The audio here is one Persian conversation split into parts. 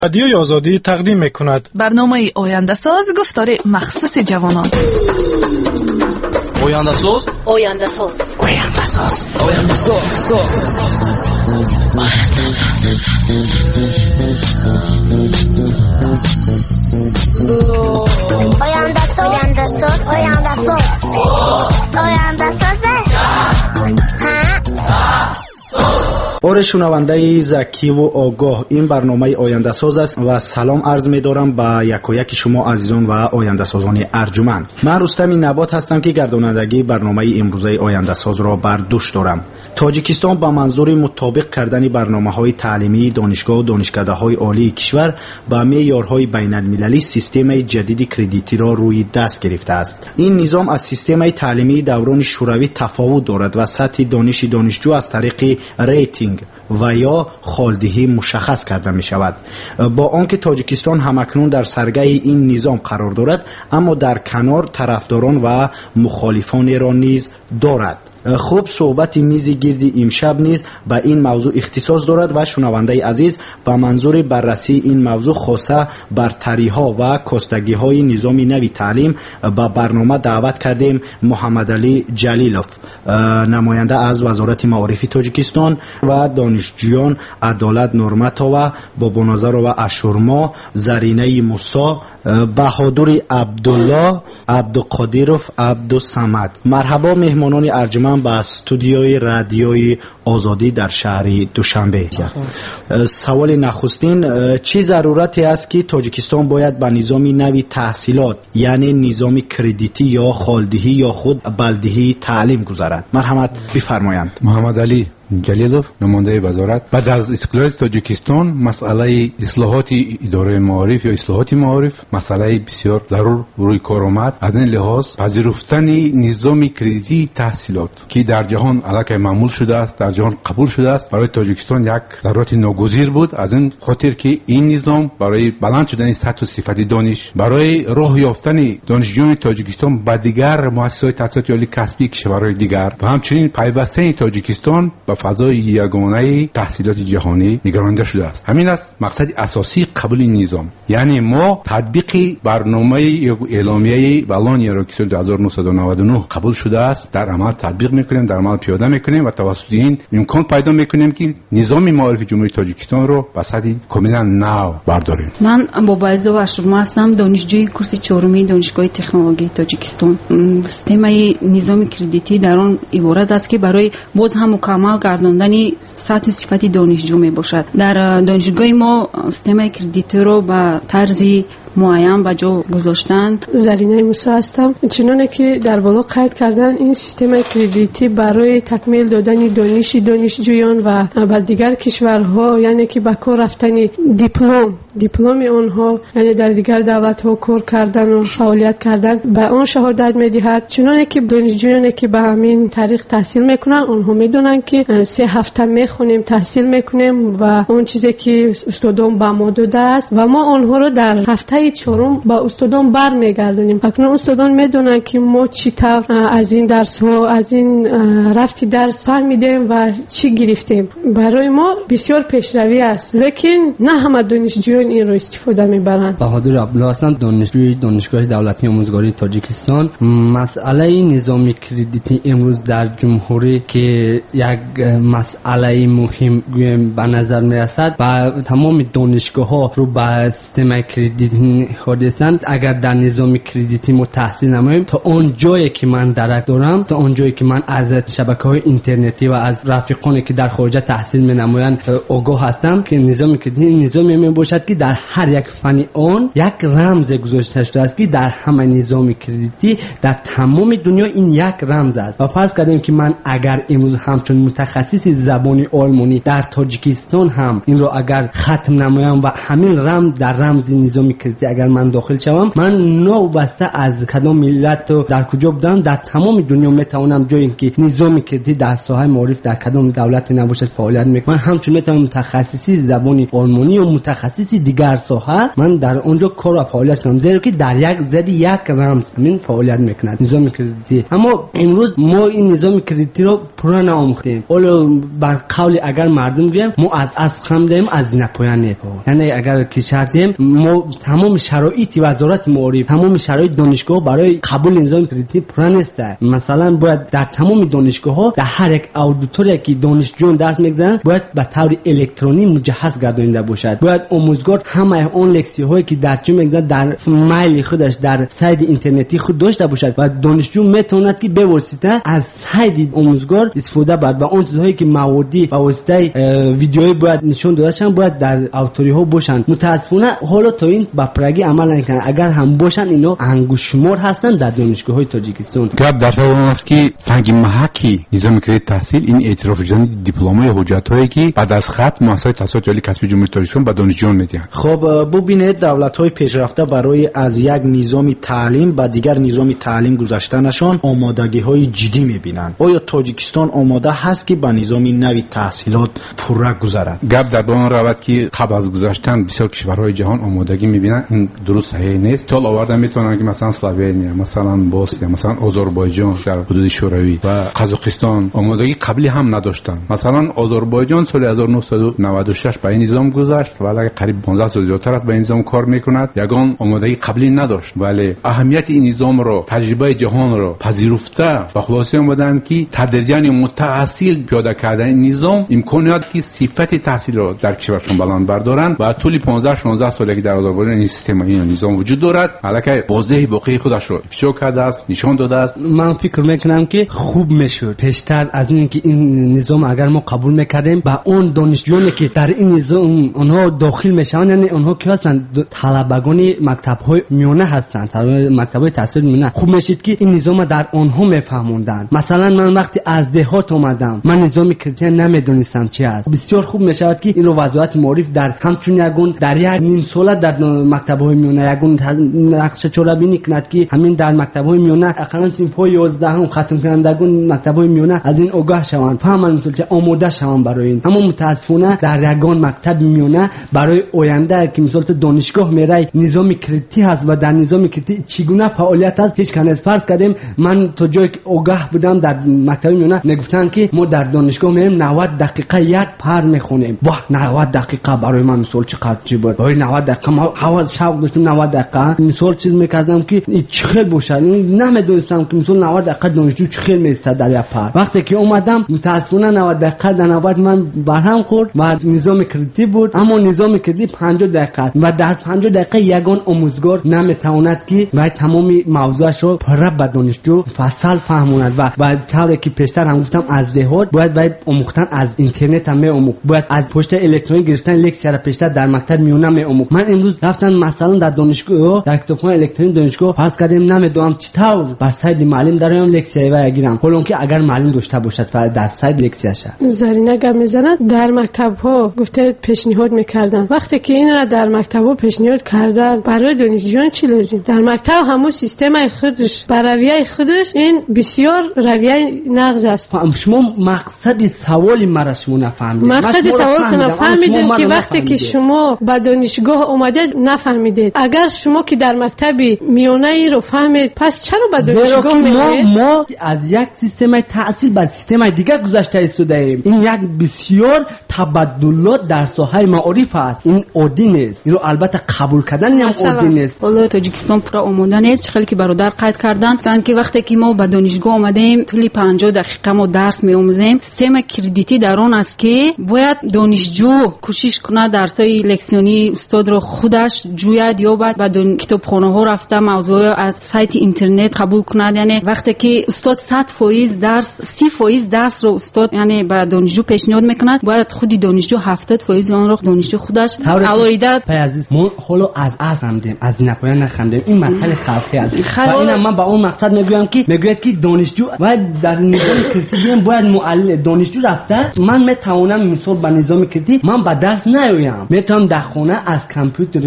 رادیوی آزادی تقدیم می‌کند. برنامه آینده ساز گفتار مخصوص جوانان. آینده ساز شنونده ذکی و آگاه، این برنامه آینده ساز است و سلام عرض می دارم به یک و یک شما عزیزان و آینده سازان ارجمند. من رستم نبات هستم که گردانندگی برنامه امروزه آینده ساز را بر دوش دارم. تاجیکستان با منظور مطابق کردن برنامه‌های تعلیمی دانشگاه و دانشکده‌های عالی کشور با معیارهای بین‌المللی سیستم جدید کردیتی را روی دست گرفته است. این نظام از سیستم تعلیمی دوران شوروی تفاوت دارد و سطح دانش دانشجو از طریق ریتینگ و یا خالدهی مشخص کرده می شود. با آنکه تاجیکستان همکنون در سرگه این نظام قرار دارد، اما در کنار طرفداران و مخالفان را نیز دارد. خوب، صحبت میز گرد امشب نیز به این موضوع اختصاص دارد و شنونده عزیز به منظور بررسی این موضوع خاصه برتری‌ها و کاستگی‌های نظام نوی تعلیم به برنامه دعوت کردیم محمد علی جلیلوف، نماینده از وزارت معارف تاجیکستان و دانشجویان عدالت نورمتووا، بابانظر و اشورما، زرینه موسی، بهادر عبدالله، عبدالقادرف، عبدالصمد. مرحبا مهمانان ارجمند به استودیوی رادیوی آزادی در شهر دوشنبه. سوال نخستین، چه ضرورتی است که تاجیکستان باید به نظام نوی تحصیلات یعنی نظام کردیتی یا خالدهی یا خود بلدهی تعلیم گذارد؟ مرحمت بفرمایند. محمد علی جلیلوف، نماینده وزارت. بعد از استقلال تاجیکستان مسئله اصلاحات اداره معارف یا اصلاحات معارف مسئله بسیار ضرور روی کار آمد. از این لحاظ پذیرفتن نظام کردیتی تحصیلات که در جهان علاقه معمول شده است، در جهان قبول شده است، برای تاجیکستان یک ضرورت ناگزیر بود. از این خاطر که این نظام برای بلند شدن سطح و صفت دانش، برای راه یافتن دانشجویان تاجیکستان به دیگر مؤسسات تحصیلات عالی کسبی کشورهای دیگر و همچنین پیوستن تاجیکستان به فضای یگانه تحصیلات جهانی نگرانیده شده است. همین است مقصد اساسی قبول این نظام، یعنی ما تطبیق برنامه اعلامیه بالانی را که 1999 قبول شده است در عمل تطبیق میکنیم، در عمل پیاده میکنیم و توسط این امکان پیدا میکنیم که نظام معارف جمهوری تاجیکستان رو به سطح کاملا نو برداریم. من بابایزه و اشورما هستم، دانشجوی کورس چهارمی دانشگاه تکنولوژی تاجیکستان. سیستم نظام کردیتی در آن عبارت است که برای باز هم مکمل گرداندن سطح صفتی دانشجو می باشد. در دانشگاه ما سیستم کردیتی رو به طرز معین به جا گذاشتن. زرینه موسی هستم. چنانه که در بالا قید کردن، این سیستم کردیتی برای تکمیل دادن دانش دانشجویان و به دیگر کشورها، یعنی که به کار رفتن دیپلم آنها، یعنی در دیگر دولت‌ها کار کردن و فعالیت کردن، به آن شهادت می‌دهد. چنانه که دانشجویانی که به همین طریق تحصیل میکنن، آنها میدونن که 3 هفته میخونیم، تحصیل میکنیم و اون چیزی که استادان به ما داده است و ما آنها رو در هفته چهارم با استادان برمیگردونیم. اکنون استادان میدونن که ما چطور از این درس ها، از این رفتی درس فهمیدیم و چی گرفتیم. برای ما بسیار پیشروی است، لیکن نه همه دانشجویان این رو استفاده میبرند. بهادر عبدالله هستم، دانشجوی دانشگاه دولتی آموزگاری تاجیکستان. مسئله نظام کردیتی امروز در جمهوری که یک مسئله مهم به نظر میرسد و تمام دانشگاه ها رو به سیستم کردیتی هستند. اگر در نظام کردیتی ما تحصیل نماییم، تا اون جایی که من درک دارم، تا اون جایی که من از شبکه‌های اینترنتی و از رفیقانی که در خارج تحصیل می‌نمایند آگاه هستم که نظام کردیتی نظامی میباشد که در هر یک فنی آن یک رمز گذاشته شده است که در همه نظام کردیتی در تمام دنیا این یک رمز است. و فرض کردیم که من اگر امروز همچون متخصص زبان آلمانی در تاجیکستان هم این رو اگر ختم نمایم و همین رمز در رمز نظام کردیتی کردیتی اگر من داخل شوم، من نو بسته از کدام ملت و در کجا بودم در تمام دنیا میتونم جایی که نظام کردیتی در ساحه معارف در کدام دولت نباشد فعالیت میکنم. همچنین میتونم متخصصی زبان آلمانی و متخصصی دیگر ساحه من در اونجا کار و فعالیت کنم، زیرا که در یک رمز من فعالیت میکند نظام کردیتی. اما امروز ما این نظام کردیتی رو پورا نآموختیم. اول بر قول اگر مردم بگیم ما از خمدیم از نپویانه، یعنی اگر که شرطیم ما تمام شرایط وزارت معارف تمام شرایط دانشگاه برای قبول نظام کردیتی پورا نیست. مثلا باید در تمام دانشگاه ها در هر یک اودیتوری که دانشجویان درس میگذارن باید به طور الکترونی مجهز گردانیده باشد. باید آموزگار همه اون لکسی هایی که در چه میگذارن در میل خودش در سایت اینترنتی خود داشته باشد و دانشجو میتواند که به واسطه از سایت آموزگار استفاده برد و اون چیزهایی که موادی با واسطه ویدیویی باید نشون داده شن باید در اوتوری ها باشن. متاسفانه حالا تا این با پرگی عمل نمیکنن. اگر هم باشن اینا انگشتشمار هستن در دانشگاه های تاجیکستان. گپ در سر اون است که سنگ محکی نظام کردیت تحصیل این اعتراف شدن دیپلم‌های حجت‌هایی که بعد از ختم مؤسسه تحصیلات عالی کسبی جمهوری تاجیکستان به دانشجویان میدن. خب ببینید دولت‌های پیشرفته برای از یک نظام تعلیم به دیگر نظام تعلیم گذشتنشان آمادگی‌های جدی می‌بینند. آیا تاجیکستان آماده هست که به نظام نوی تحصیلات پورا گذرد؟ گپ در اون روند که قبل از گذشتن بسیار کشورهای جهان آمادگی می‌بینن این درست صحیح نیست. تا آوردن میتونن که مثلا اسلوونیا، مثلا بوسنیا، مثلا آذربایجان در حدود شوروی و قزاقستان آمادگی قبلی هم نداشتن. مثلا آذربایجان سال 1996 به این نظام گذشت ولی قریب 15 سال زیادتر از به این نظام کار میکند. یگان آمادگی قبلی نداشت ولی اهمیت این نظام رو تجربه جهان رو پذیرفته و خلاصه اومدن که تدریجاً متأصیل پیاده کردن این نظام امکانات که صفت تحصیل رو در کشورشون بلند بردارن و طول 15 16 سالی که در آذربایجان این سیستم این نظام وجود دارد البته بازده واقعی خودش رو افشا کرده است، نشان داده است. من فکر میکنم که خوب میشد پیشتر از این که این نظام اگر ما قبول میکردیم با اون دانشجویانی که در این نظام اونها داخل میشن، یعنی اونها که هستن طلبگان مکتب‌های میانه هستن، مکتب‌های تحصیل میانه، خوب میشد که این نظام در اونها میفهموندن. مثلا من وقتی از دهات اومدم من نظام کردیتی نمیدونستم چی است. بسیار خوب میشود که این رو وزارت معارف در همچون یگون در یک نیم ساله در مکتب‌های میانه یگون نقشه چوربینی کند که همین در مکتب‌های میانه اقلا صنف‌های 11 هم ختم کنندگان مکتب‌های میانه از این آگاه شوند، فهمن مثلا چه آماده شوند برای این. اما متاسفانه در یگان مکتب میانه برای آینده که مثلا دانشگاه میره نظام کردیتی هست و در نظام کردیتی چگونه فعالیت است هیچ کنه. فرض کردیم من تا جایی که آگاه بودم در مکتب میانه میگفتن که ما در دانشگاه میریم 90 دقیقه یک پر میخونیم. واه 90 دقیقه برای من مثلا چقدر چی بود. برای 90 دقیقه ما حواس شوق داشتم 90 دقیقه مثلا چیز میکردم که چه خیلی باشه. نمیدونستم که مثلا 90 دقیقه دانشجو چه خیلی میسته در یک پر. وقتی که اومدم متاسفانه 90 دقیقه در 90 من برهم خورد و نظام کردیتی بود. اما نظام کردیتی 50 دقیقه و در 50 دقیقه یگان آموزگار نمیتواند که و تمام موضوعش رو پر به دانشجو فصل فهموند و طوری که پیشتر هم گفتم از دهات باید آموختن از اینترنت هم میآموخت، باید از پشت الکترونیک گرفتن لکچر پیشتر در مکتب میونه میآموخت. من امروز رفتم مثلا در دانشگاه در کتابخانه الکترونیک دانشگاه فرض کردم نمیدونم چطور بر سایت معلم دارم لکچر بگیرم، حالا که اگر معلم داشته باشد و در سایت لکچرش زرینه گپ میزنند. در مکتب ها گفته پیشنهاد میکردن، وقتی که این را در مکتب ها پیشنهاد کردن برای دانشجویان چی لازم؟ در مکتب همون سیستم خودش بر رویه خودش این بسیار رویه نقض است. شما مقصد سوال مرا شما نفهمیدید. مقصد سوالتون نفهمیدید که وقتی که شما به دانشگاه اومدید نفهمیدید. اگر شما که در مکتب میانه ای رو فهمید پس چرا به دانشگاه میرید؟ ما از یک سیستم تحصیل به سیستم دیگه گذشته ایستادیم. این یک بسیار تبدلات در ساحه معارف است. این عادی نیست. اینو البته قبول کردن هم عادی نیست. والله تاجیکستان پورا آماده نیست. خیلی که برادر قید کردن که وقتی که ما به دانشگاه اومدیم طول 50 دقیقه ما درس می‌آموزیم. سیستم کردیتی در آن است که باید دانشجو کوشش کنه درسای لکسیونی استاد رو خودش جوید یا بعد به کتابخانه‌ها رفته موضوع از سایت اینترنت قبول کنه. یعنی وقتی که استاد 100% درس 30% درس رو استاد یعنی به دانشجو پیشنهاد میکنه باید خودی دانشجو 70% آن رو دانشجو خودش علایده عزیز ما حالا از خندیم از نپایان نخندیم. این مسئله خلقی است و اینا من با اون مقصد میگم که میگوید که دانشجو باید در نظام کردیتی باید معلم دانشجو رفته. من میتوانم مثال به نظام کردیتی من به درس نیایم، میتونم در خانه از کامپیوتر خود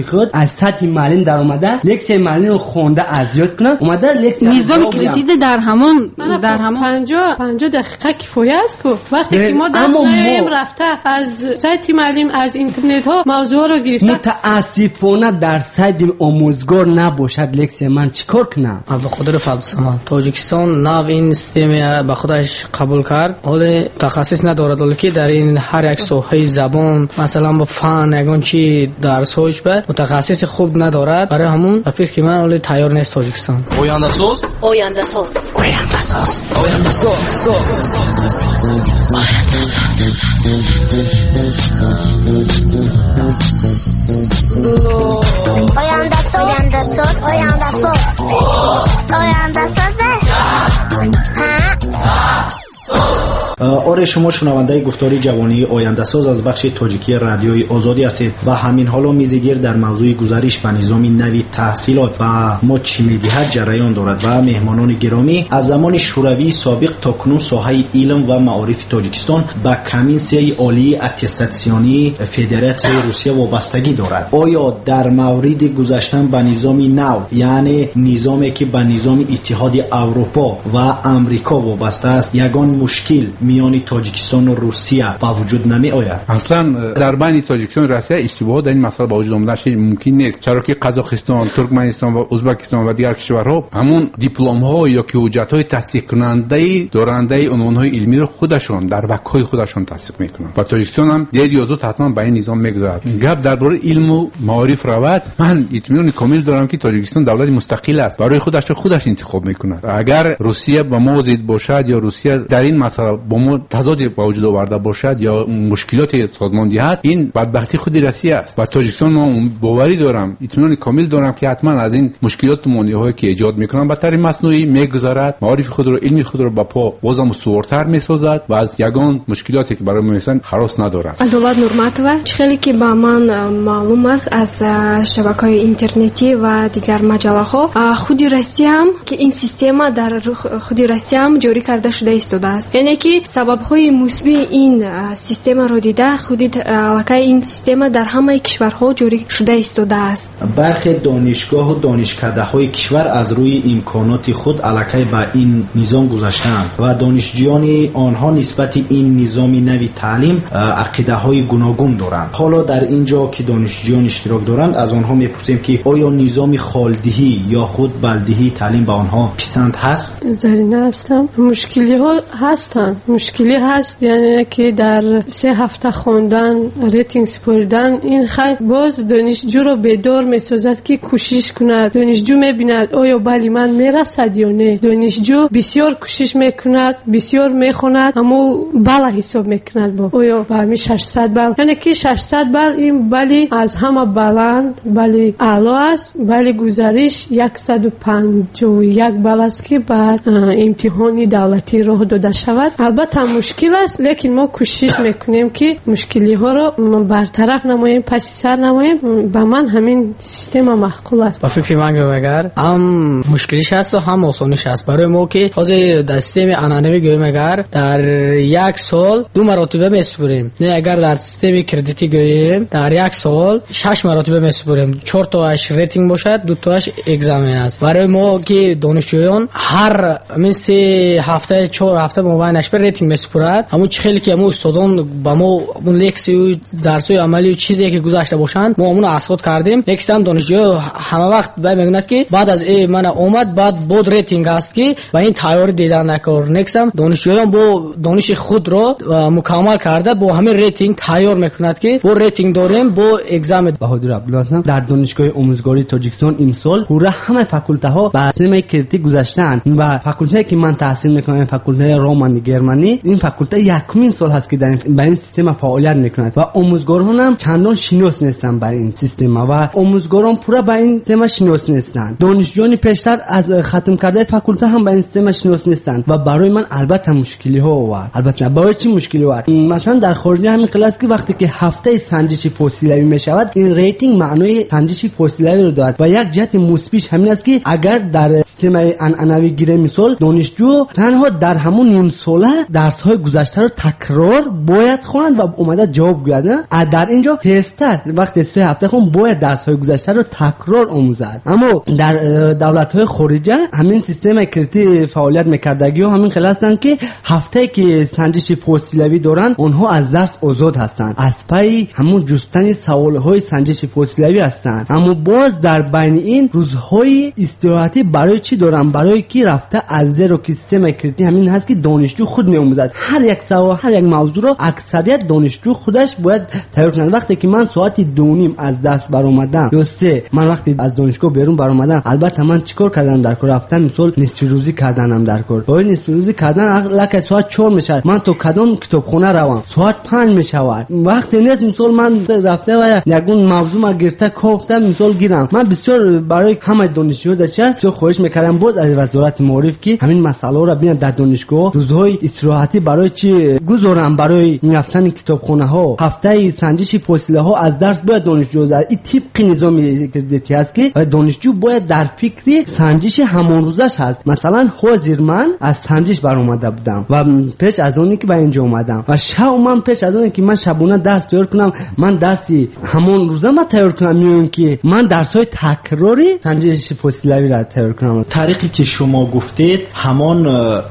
از سطح معلم در اومده لکسیون معلم رو خونده اذیت کنه اومده لکسیون نظام کردیت در همون 50 دقیقه کفایه است که وقتی که ما درس نیم رفته از سایت معلم از اینترنت ها موضوع رو گرفته متاسفانه در سایت آموزگار نباشد لکسیون من چیکار کنم؟ عبدالقادر عبدالصمد تاجیکستان نو این سیستم به خودش قبول کرد حال تخصص ندارد ولی که در این هر یک ساحه زبان مثلا با فن یگان چی درسش به متخصص خوب ندارد برای همون فکر من ولی تیار نیست تاجیکستان آینده ساز آره شما شنونده گفتاری جوانی آینده ساز از بخش تاجیکی رادیوی آزادی هستید و همین حالا میزگیر در موضوع گزارش به نظام نوی تحصیلات و ما چی میدهد جریان دارد و مهمانان گرامی از زمان شوروی سابق تا کنون ساحه علم و معارف تاجیکستان به کمیسیون عالی اتستاسیونی فدراسیون روسیه وابستگی دارد. آیا در مورد گذشتن به نظام نو یعنی نظامی که به نظام اتحاد اروپا و امریکا وابسته است یگان مشکل میان تاجیکستان و روسیه با وجود نمی آید؟ اصلا در بین تاجیکستان و روسیه اشتباهات در این مسئله با وجود آمدنش ممکن نیست چرا که قزاقستان، ترکمنستان و ازبکستان و دیگر کشورها همون دیپلم ها یا که حجت های تصدیق کننده دارنده عنوان های علمی رو خودشون در وکای خودشون تصدیق میکنن و تاجیکستان هم دید یازو حتما به این نظام میگذارد. گپ درباره علم و معارف رود من اطمینان کامل دارم که تاجیکستان دولت مستقل است برای خودش انتخاب میکنه. اگر روسیه با ما ضد باشد یا روسیه در این مسئله با ما تضاد با وجود آورده باشد یا مشکلات سازماندهی این بدبختی خود روسیه است و تاجیکستان من باوری دارم اطمینان کامل دارم که حتما از این مشکلات مانعهایی که ایجاد میکنن به طریق مصنوعی میگذرد معارف خود رو علمی خود رو با پا بازم استوارتر میسازد و از یگان مشکلاتی که برای ما هستند هراس ندارد. دولت نورماتова خیلی که با من معلوم است از شبکه‌های اینترنتی و دیگر مجله‌ها خود روسیه هم که این سیستم در خود روسیه هم جاری کرده شده است یعنی که سبب‌های مثبت این سیستم رو دیده خود علاقه این سیستم در همه کشورها جاری شده است. برخی دانشگاه و دانشکده‌های کشور از روی امکانات خود علاقه به این نظام گذاشتند و دانشجویان آنها نسبت این نظام نوی تعلیم عقیده‌های گوناگون دارند. حالا در اینجا که دانشجویان اشتراک دارند از آنها میپرسیم که آیا نظام خالدهی یا خود بلدهی تعلیم به آنها پسند هست؟ زرینه هستم. مشکلی هست یعنی که در 3 هفته خوندن ریتینگ سپردن این خیلی باز دانشجو رو بیدار میسازد که کوشش کند. دانشجو میبیند آیا بلی من میرسد یا نه. دانشجو بسیار کوشش میکند بسیار میخوند اما بالا حساب میکند با آیا با همی 600 بل یعنی که 600 بل این بلی از همه بلند بلی اعلی است بلی گزارش 151 بل است که بعد امتحانی دولتی راه داده شود. البته مشکل است لیکن ما کوشش میکنیم که مشکلی ها رو برطرف نماییم پس سر نماییم. به من همین سیستم معقول است. با فکر من اگر هم مشکلیش هست و هم آسانیش هست برای ما که از در سیستم انانوی گویم اگر در یک سال 2 مرتبه میسپریم نه اگر در سیستم کردیتی گویم در یک سال 6 مرتبه میسپریم 4 تاش ریتینگ باشد 2 تاش اگزامین است. برای ما که دانشجویان هر مثل هفته 4 هفته مابینش پر ریتینگ میسپرد همون خیلی که همون استادان با ما اون لکسی درسای عملی و چیزی که گذاشته باشند ما اون اسقاط کردیم. لکس هم دانشجو همه وقت میگند که بعد از من اومد بعد بود ریتینگ است که با این تیار دیدن نکار. نکس هم دانشجویان با دانش خود رو مکمل کرده با همین ریتینگ تیار میکند که با ریتینگ داریم با اگزم. بهادر عبدالله در دانشگاه آموزگاری تاجیکستان امسال پورا همه فاکولته ها با سیستم کریدیتی گذاشتن و فاکولته که من تحصیل میکنم فاکولته رومانی گرمانی این فاکولته یکمین سال هست که در این سیستم فعالیت میکنند و آموزگاران هم چندان شناس نیستن برای این سیستم و آموزگاران پورا با این سیستم شناس نیستن. دانشجویان پیشتر از ختم کرده فاکولته هم با این سیستم شناس نیستن و برای من البته مشکلی ها آورد. البته برای چی مشکلی آورد؟ مثلا در خارج همین کلاس که وقتی که هفته سنجش فاصله میشود این ریتینگ معنای سنجش فاصله رو دارد و یک جهت مثبت همین است که اگر در سیستم انانوی گیره مثال دانشجو تنها در همون نیم ساله درس های گذشته رو تکرار باید خوند و اومده جواب گوید. در اینجا تستر وقتی 3 هفته خون باید درس های گذشته رو تکرار آموزد. اما در دولت های خارجه همین سیستم کریدیتی فعالیت میکردگی و همین خیلی هستن که هفته که سنجش فاصله‌ای دارن اونها از درس آزاد هستن، از پای همون جستن سوال های سنجش فاصله‌ای هستن. اما باز در بین این روزهای استراحتی برای چی دارن؟ برای کی رفته از زیرو که سیستم کریدیتی همین هست که دانشجو خود میآموزد. هر یک سوال هر یک موضوع رو اکثریت دانشجو خودش باید تیار کنه. وقتی که من ساعت 2:30 از درس برآمدم یا 3 من وقتی از دانشگاه بیرون برآمدم، البته من چیکار کردم در کار رفتن مثلا نصف روزی کردنم در کار. با نصف روزی کردن لکه ساعت 4 میشه، من تو کدام کتابخونه روم ساعت 5 میشود. وقتی نیست مثلا من رفته و یگون موضوع ما گرفته گفتم مثال گیرم. من بسیار برای همه دانشجو داشتم چه خواهش میکردم بود از وزارت معارف که همین مسئله رو ببینن در دانشگاه روزهای استراحتی برای چی گذارم، برای رفتن کتابخونه ها، هفته سنجش فاصله ها از درس باید دانشجو در این طبق نظام کریدیتی است که دانشجو باید در فکر سنجش همان روزش هست. مثلا حاضر من از سنجش برآمده بودم و پیش از اونی که به اینجا اومدم و من پیش از اونی که من شبونه درس تیار کنم، من درسی همان روزه ما تیار کنم، میون که من درس‌های تکراری سنجش فاصله‌ای را تیار کنم. طریقی که شما گفتید همان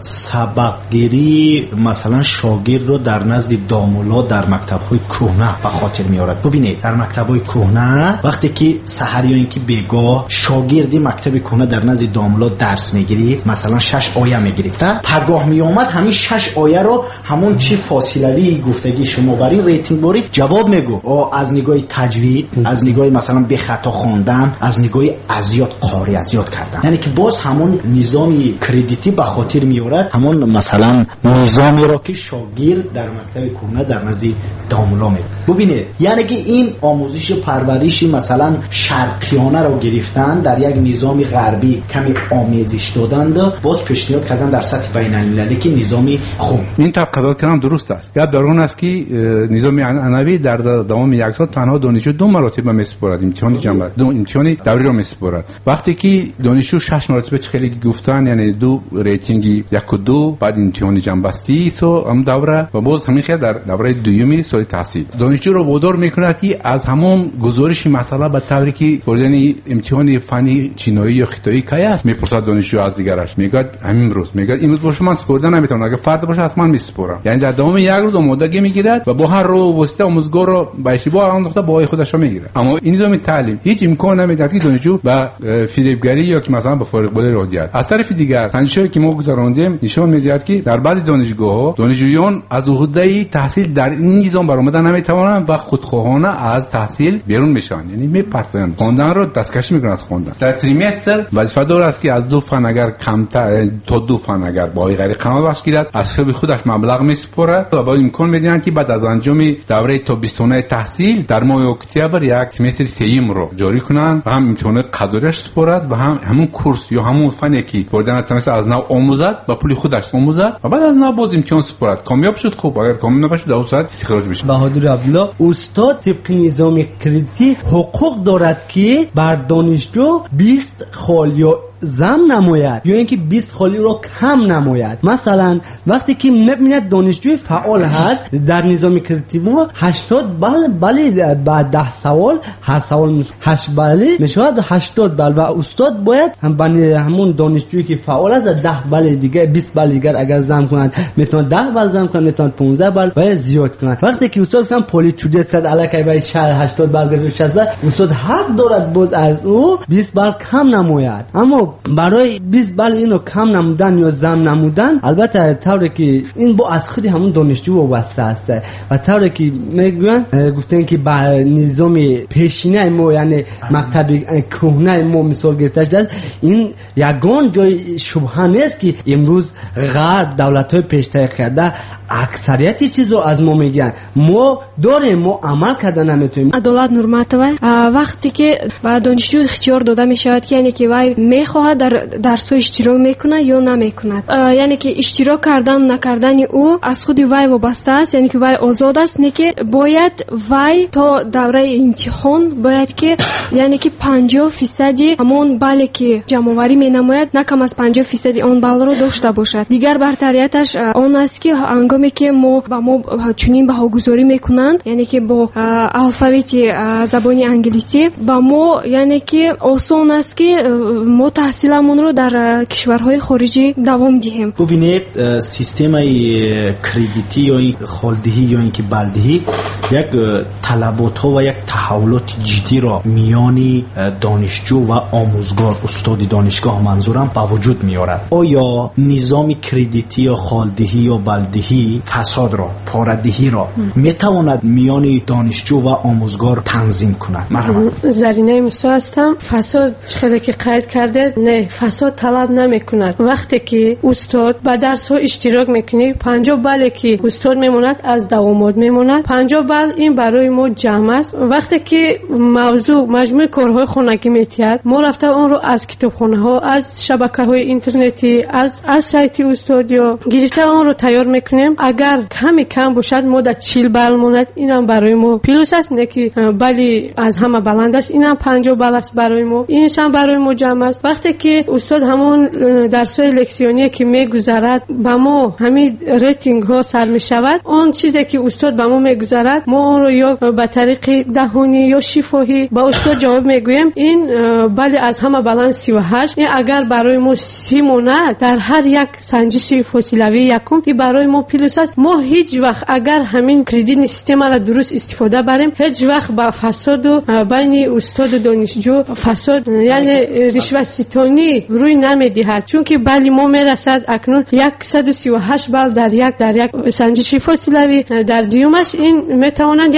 سبقگیری مثلا شاگرد رو در نزد دامولا در مکتب‌های کهنه به خاطر میارد. ببینید در مکتب‌های کهنه وقتی که سحر یا اینکه بیگاه شاگردی مکتب کهنه در نزد دامولا درس میگرفت، مثلا 6 آیه میگرفت، پرگاه میآمد همین 6 آیه رو همون چی فاصله‌ای گفتگی شما برای ریتینگ باری جواب میگو، از نگاه تجوید، از نگاه مثلا به خطا خواندن، از نگاه ازیاد قاری ازیاد کردن. یعنی که باز همون نظامی کریدیتی به خاطر میارد همون مثلا نظامی را که شاگرد در مکتب کهنه در نزد دامولا میگه. ببینید یعنی که این آموزش پرورشی مثلا شرقیانه رو گرفتن در یک نظام غربی کمی آمیزش دادند، باز پیشنهاد کردن در سطح بین المللی که نظامی خوب. این تقاضا کردن درست است. یا در اون است که نظام عنعنوی در دوام یک سال تنها دانشجو 2 مرتبه میسپارد امتحان جنبه، امتحان دوری رو میسپارد. وقتی که دانشجو 6 مرتبه خیلی گفتن یعنی 2 ریتینگ 1 و 2 بعد امتحان جنبستی سو هم دوره و باز همین خیلی در دوره دومی سال تحصیل دانشجو رو وادار میکنه که از همون گزارش مسئله به طوری که بردن امتحان فنی چینایی یا خطایی کی است میپرسد دانشجو از دیگرش، میگه همین روز، میگه امروز باشه من سپردن نمیتونم، اگه فرد باشه حتما میسپارم. یعنی در دوام یک روز آمادگی میگیرد و با هر رو واسطه آموزگار رو به اشتباه انداخته با خودش میگیره. اما این نظام تعلیم هیچ امکان نمیده که دانشجو با فریبگری یا که مثلا با فارغ بودن رادیت. از طرف دیگر تنشایی که ما گذراندیم نشون میده که در بعضی دانشگاه‌ها دانشجویان از عهده تحصیل در این نظام برآمدن نمیتوانند و خودخواهانه از تحصیل بیرون میشن، یعنی میپرسند خواندن رو دستکشی میکنن از خواندن. در تریمستر وظیفه دار است که از 2 فن اگر کمتر تا 2 فن اگر با غیر قانون بخش گیرد از خودش مبلغ میسپارد و با امکان میدن که بعد از انجام دوره تابستانه تحصیل در ماه اکتبر یک سمستر سیم رو جاری کنند و هم امتحانات قدرش سپارد و هم همون کورس یا همون فنی که بردن تمام از نو آموزد با پول خودش آموزد و بعد از نو باز امتحان سپارد. کامیاب شد خوب، اگر کامیاب نباشه در اون ساعت استخراج بشه. بهادر عبدالله استاد طبق نظام کریدیتی حقوق دارد که بر دانشجو 20 خال یا زم نماید یا اینکه 20 خالی رو کم نماید. مثلا وقتی که میبیند دانشجوی فعال هست در نظام کریدیتی ما 80 بله بعد 10 سوال هر سوال 8 بله میشود 80 بله و استاد باید همون دانشجویی که فعال است 10 بله دیگه 20 بله دیگر اگر زم کنند میتونه 10 بله زم کنند، میتونه 15 بله باید زیاد کنند. وقتی که استاد مثلا پولی چوده صد الکی باید 80 بله 60 استاد حق دارد باز از او 20 بله کم نماید. اما برای 20 بله اینو کم نمودن یا زم نمودن البته طوری که این با از خود همون دانشجو وابسته است و طوری که میگن گفتن که با نظام پیشینه ما یعنی مکتب کهنه ما مثال گرفته شده، این یگان جای شبهه نیست که امروز غرب دولت‌های پیشتر کرده اکثریت چیز رو از ما میگن، ما داریم، ما عمل کردن نمیتونیم. عدالت نورماتова وقتی که به دانشجو اختیار داده می شود که یعنی که وای میخواهد در درس اشتراک میکنه یا نمیکند، یعنی که اشتراک کردن نکردن او از خود وای وابسته است، یعنی که وای آزاد است، نه که باید وای تا دوره امتحان باید که یعنی که 50% همون بالی که جمع‌آوری مینماید نه کم از 50% آن بال رو داشته باشد. دیگر برتریتش آن است که هنگامی که ما چنین بهاگذاری میکنند، یعنی که با الفبet زبان انگلیسی با ما یعنی که آسان است که ما تحصیلمون رو در کشورهای خارجی دوام دهیم. ببینید سیستم کردیتی یا خالدهی یا اینکه بلدهی یک طلبات ها و یک تحولات جدی را میانی دانشجو و آموزگار استاد دانشگاه منظورم با وجود میارد. آیا نظام کردیتی یا خالدهی یا بلدهی فساد را، پاره‌دهی را میتواند میان دانشجو و آموزگار تنظیم کند؟ مرحبا. زرینه موسی هستم. فساد چقدر که قید کرده، نه فساد طلب نمی کند. وقتی که استاد به درس ها اشتراک میکنه 50 بال که استاد میموند از دوامات میموند، 50 بال این برای ما جمع است. وقتی که موضوع مجموع کارهای خانگی میتید، ما رفته اون رو از کتابخانه ها، از شبکه های اینترنتی، از سایت استاد یا گرفته اون رو تیار میکنیم. اگر کمی کم باشد ما در 40 بال موند، اینم برای ما پلوس است، نه که بلی از همه بلند است، اینم 50 بال است برای ما، اینش هم برای ما جمع است. وقتی که استاد همون درس‌های لکسیونی که میگذرد با ما همین ریتینگ ها سر میشود، اون چیزی که استاد با ما میگذرد ما اون رو یا به طریق دهانی یا شفاهی با استاد جواب میگوییم. این بلی از همه بلند 38، این اگر برای ما 30 مونه در هر یک سنجش فاصلوی یکم، این برای ما پلوس است. ما هیچ وقت اگر همین کردیت سیستم را درست استفاده بریم، هیچ وقت با فساد و بین استاد و دانشجو فساد یعنی رشوت ستانی روی نمیدهد. چون که بلی ما میرسد اکنون 138 بال در یک سنجش فاصلوی، در دیومش این میتوانند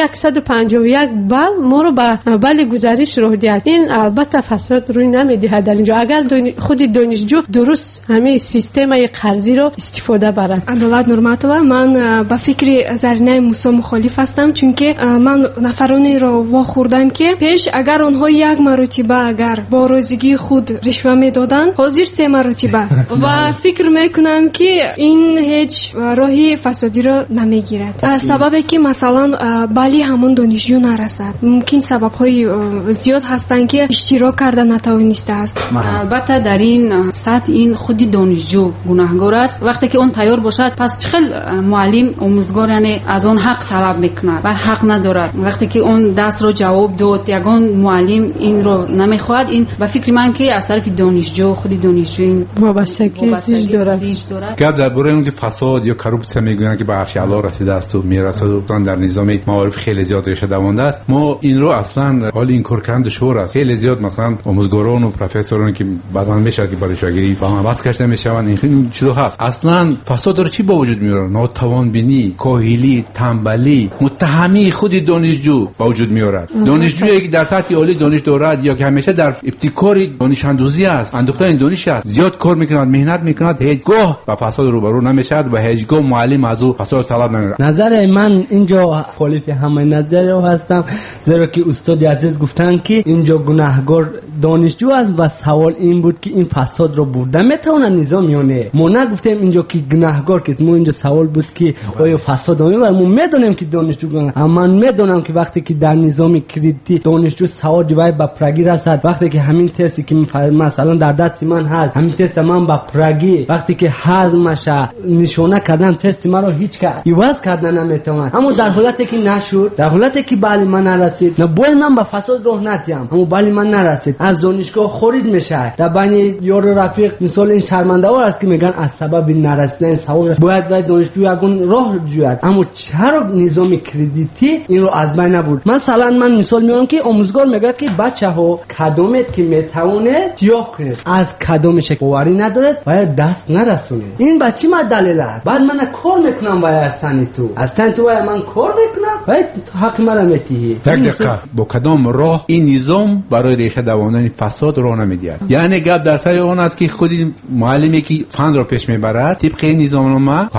151 بال ما رو به بلی گزارش راه دهد. این البته فساد روی نمیدهد در اینجا اگر خود دانشجو درست همه سیستم قرضی رو استفاده برد. عدالت نورماتова من با فکر زرینه موسی مخالف هستم، چون که من نفرانی را واخوردم که پیش اگر آنها یک مرتبه اگر با روزگی خود رشوه میدادند، حاضر 3 مرتبه و فکر میکنم که این هیچ راهی فسادی را نمیگیرد. سببی که مثلا بالی همون دانشجو نرسد، ممکن سبب‌های زیاد هستند که اشتراک کرده نتوانسته است. البته در این سطح این خودی دانشجو گناهگار است. وقتی که اون تیار باشد، پس چقدر معلم آموزگار یعنی از اون حق طلب میکنه و حق ندارد. وقتی که اون دست رو جواب داد، یگان معلم این رو نمیخواد، این به فکر من که از طرف دانشجو خودی دانشجو این وابستگی زیج دارد. گپ درباره اون که فساد یا کروپسیا میگن که به عرش اعلی رسیده است و میرسد و در نظام معارف خیلی زیاد ریشه دوانده است. ما این رو اصلا حال این کار کردن دشوار است. خیلی زیاد مثلا آموزگاران و پروفسوران که بعضا میشه که برای شاگردی با هم بس کشته میشوند، این چیزا هست. اصلا فساد رو چی با وجود میاره؟ ناتوان بینی، کاهلی، تنبلی، متهمی خود دانشجو با وجود میاره. دانشجویی که در سطح عالی دانش دارد یا که همیشه در ابتکار دانش اندوزی است، اندوخته این دانش است، زیاد کار میکند، مهنت میکند، هیچگاه با فساد روبرو نمیشد و هیچگاه معلم از او فساد طلب نمیکند. نظر من اینجا خالف همه نظر هستم، زیرا که استاد عزیز گفتن که اینجا گناهگار دانشجو است و سوال این بود که این فساد رو برده میتونه نظام یا نه. ما نگفتیم اینجا که گناهگار که ما اینجا سوال بود که آیا فساد و ما میدونیم که دانشجو گناه، اما میدونم که وقتی که در نظام کردیتی دانشجو سواد جوای با پراگی رسد، وقتی که همین تستی که مثلا در دست من هست، همین تست من با پراگی وقتی که حزمش نشونه کردن تست من رو هیچ که عوض کردن نمیتونه. اما در حالتی که نشد، در حالتی که بالی من نرسید، نه باید من با فساد راه نتیم، اما بالی من نرسید، از دانشگاه خارج میشه. در بین یار رفیق مثال این شرمنده ها است که میگن از سبب نرسیدن سواد باید دانشجو یگون راه جوید. اما چرا نظام کردیتی این رو از بین نبرد؟ مثلا من مثال میگم که آموزگار میگه که بچه‌ها کدومت که میتونه سیاه کنه، از کدومش باوری نداره باید دست نرسونه. این بچه ما دلیل است. بعد من کار میکنم باید اصلا تو باید من کار میکنم باید حق مرا میتیه. یک دقیقه با کدام راه این نظام برای ریشه دواندن فساد راه نمیدهد؟ یعنی گپ در سر اون است که خودی معلمی که فن را پیش میبرد طبق این نظام ما حق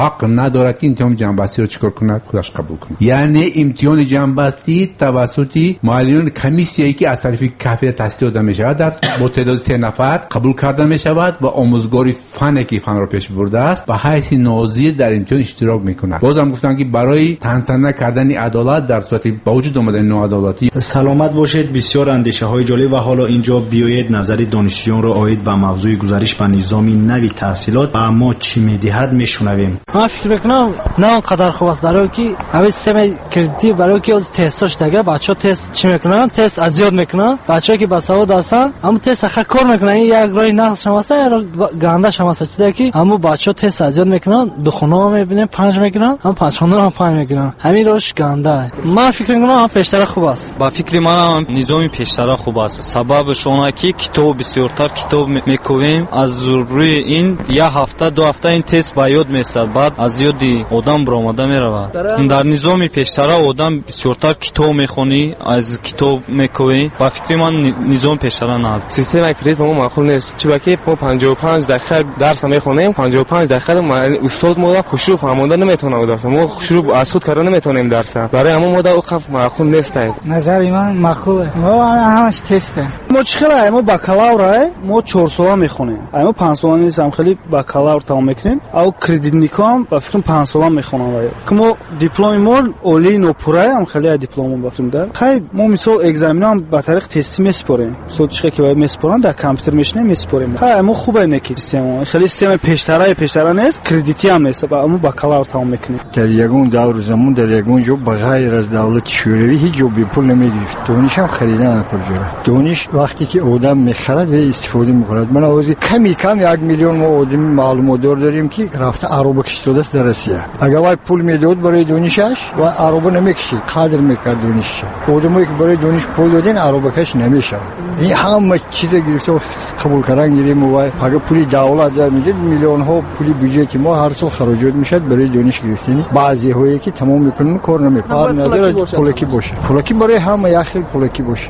ندارد که امتحان جنبستی رو چیکار کند؟ خودش قبول کند. یعنی امتحان جنبستی توسط معلمین کمیسیایی که از طرف کافه تحصیل داده میشود در با تعداد 3 نفر قبول کرده میشود و آموزگاری فنی که فن را پیش برده است به حیث ناظر در امتحان اشتراک میکند. بازم گفتم که برای تنظیم کردن عدالت در صورت با وجود آمدن ناعدالتی. سلامت باشید. بسیار اندیشه های جالب و حالا اینجا بیایید نظر دانشجویان را آید به موضوع گزارش به نظام نوی تحصیلات و ما چی میدهد میشنویم. من فکر میکنم نه اونقدر خوب است برای که همین سیستم کردیتی برای که از تستاش دیگه بچه‌ها تست چی میکنن؟ تست از زیاد میکنن. بچه‌ها که بسواد هستن اما تست اخر کار میکنن. این یک راه نقص شماسه یا گنده شماسه چیزی که اما بچه‌ها تست از زیاد میکنن. دو خونه میبینیم 5 میکنن. هم 5 خونه هم 5 میکنن. همین روش گنده. من فکر میکنم پیشتر خوب است. با فکر من نظام پیشتر خوب است. سبب شونه که کتاب بسیارتر کتاب میکنیم از روی این یک هفته 2 هفته این تست با یاد میاد. بعد از یادی آدم برآمده میرود. در نظام پیشتر آدم بسیارتر کتاب میخونی از کتاب میکنی. با فکر من نظام پیشتر نه. سیستم کردیت ما معقول نیست. چون که ما 55 دقیقه درس میخونیم 55 دقیقه استاد ما خوشو فهمونده نمیتونه درس ما شروع از خود کردن نمیتونیم درس برای همون ما اوقاف معقول نیست. نظر من معقوله. ما همش تسته. ما چخلا ما بکالور ما 4 سال میخونیم. ما 5 سال نیستم خیلی بکالور تمام میکنیم. او کردیتنیکام با فکر 5 سال میخونم. که ما دیپلم ما اولی نوپوره هم خیلی دیپلم با فکر ده. خیلی ما مثال اگزمین هم با طریق تستی میسپاریم. صد چخه که باید میسپارن در کامپیوتر میشنه میسپاریم. ما خوبه نکی سیستم. خیلی سیستم پیشتره نیست. کردیتی هم نیست. اما بکالور تمام میکنیم. در یگون دور زمان در یگون جو بغیر از دولت شوروی هیچ جو بی پول نمیگرفت. دانش هم خریدن نکرد. دانش وقتی که آدم میخرد و استفاده میکنه. من آوازی کم 1 میلیون ما آدم معلومات داریم که رفته عربه کشیده است در روسیه. اگر وای پول میداد برای دانشش و عربه نمیکشید قدر میکرد دانشش. آدمایی که برای دانش پول دادن عربه کش نمیشه. این همه چیز گرفته و قبول کردن گیریم و اگر پولی دولت میده میلیون ها پولی بودجه ما هر سال خراجات میشد برای دانش گرفتن. بعضی هایی که تمام میکنن کار نمیکنن. نداره پولکی باشه. پولکی برای همه یخل پولکی باشه.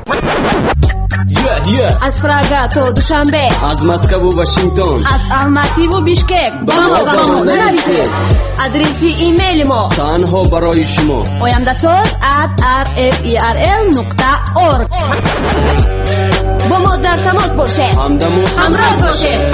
از پراگا تا دوشنبه، از مسکو و واشنگتن، از الماتی و بیشکک با ما نرسید. آدرسی ایمیل ما تنها برای شما oyamdasoz@rferl.org. با ما در تماس باشه، همراه باشه.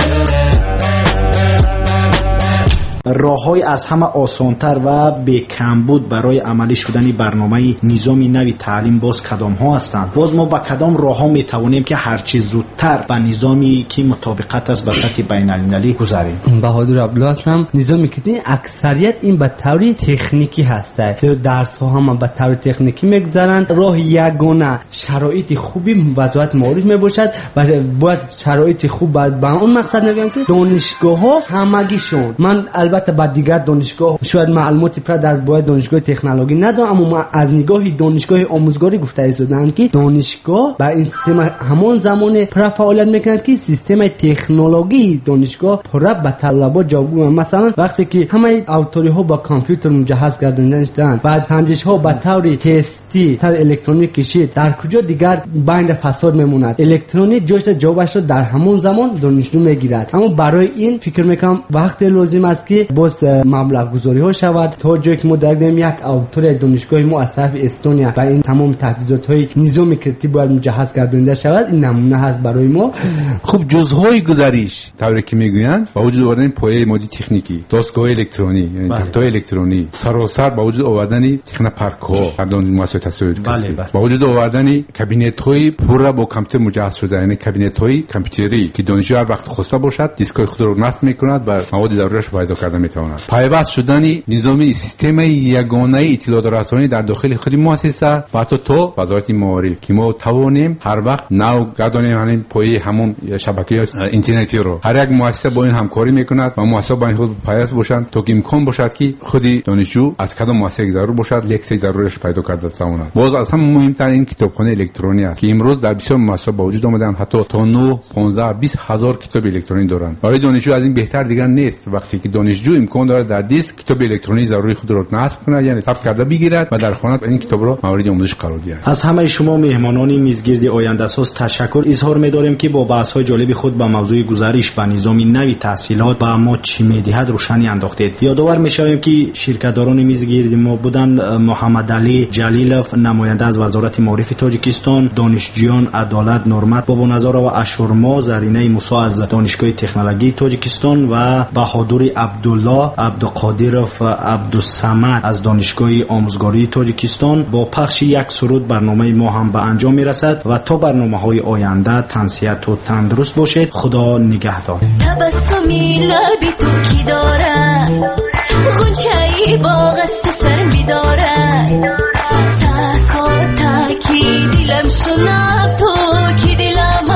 راه‌های از همه آسانتر و بی‌کمبود برای عملی شدن برنامه نظام نوی تعلیم باز کدام ها هستند؟ باز ما با کدام راه‌ها میتوانیم که هرچی زودتر به نظامی که مطابقت است به سطح بین‌المللی گذاریم؟ بهادر عبدالله هستم. نظامی که اکثریت این به طور تکنیکی هسته. درس ها هم به طور تکنیکی میگذرند. راه یگانه شرایط خوبی وضعیت معارف میباشد و باید شرایط خوب به اون مقصد میگم که دانشگاه‌ها همگیشون، من البته بعد دیگر دانشگاه شاید معلوماتی پر در باید دانشگاه تکنولوژی ندارم، اما از نگاه دانشگاه آموزگاری گفته ایستادند که دانشگاه با این سیستم همون زمان پر فعالیت میکنند که سیستم تکنولوژی دانشگاه پر به طلبات جواب. مثلا وقتی که همه اتوری ها با کامپیوتر مجهز گردانده شدند، بعد سنجش ها به طور تستی طور الکترونیک کشید، در کجا دیگر بند فساد میموند؟ الکترونیک جوش جوابش رو در همون زمان دانشجو میگیرد. اما برای این فکر میکنم وقت لازم است که باز مبلغ گذاری ها شود تا جایی که ما داریم یک اتوری دانشگاه ما از طرف استونیا و این تمام تجهیزات های نظام کردیتی باید مجهز گردانده شود. این نمونه هست برای ما. خب جزهای گزارش طوری که میگویند با وجود آوردن پایه مادی تکنیکی، دستگاه الکترونی یعنی تختای الکترونی، سراسر با وجود آوردن تخنه پارک ها در مؤسسه تحصیلی با وجود آوردن کابینت های پر با کامپیوتر مجهز شده، یعنی کابینت های کامپیوتری که دانشجو هر وقت خواسته باشد دیسکای خود رو نصب میکند و مواد ضروریش پیدا کرده میتواند. پیوست شدن نظامی سیستم یگانه اطلاعات رسانی در داخل خود مؤسسه و حتی تو وزارت معارف که ما توانیم هر وقت نو گردانیم همین پایه همون شبکه اینترنتی رو. هر یک مؤسسه با این همکاری میکند و مؤسسه با این خود پیوست باشند تا که امکان باشد که خودی دانشجو از کدام مؤسسه ضرور باشد لکسی ضرورش پیدا کرده تواند. باز از هم مهمتر این کتابخانه الکترونی است که امروز در بسیار مؤسسات با وجود آمدن، حتی تا 9 15 20 هزار کتاب الکترونی دارند. برای دانشجو از این بهتر دیگر نیست. وقتی که دانشجو دانشجو امکان دارد در دیسک کتاب الکترونیکی ضروری خود را نصب کند، یعنی تایپ کرده بگیرد و در خانه این کتاب را مورد آموزش قرار دهد. از همه شما مهمانان میزگرد آینده ساز تشکر اظهار می‌داریم که با بحث‌های جالب خود به موضوع گزارش به نظام نوی تحصیلات با ما چی می‌دهد روشنی انداختید. یادآور می‌شویم که شرکت‌داران میزگرد ما بودند محمد علی جلیلوف نماینده از وزارت معارف تاجیکستان، دانشجویان عدالت نورمت بابانظار و اشورما زرینه موسی از دانشگاه تکنولوژی تاجیکستان و بهادر عبدالله عبدالقادرف عبدالصمد از دانشگاه آموزگاری تاجیکستان با پخش یک سرود برنامه ما هم به انجام میرسد و تا برنامه‌های آینده تنصیحت و تندرست باشید. خدا نگهدار. تبسمی لبی تو کی داره، غنچه‌ای باغ است شرمی داره، تاکی دلم شنب تو کی دلم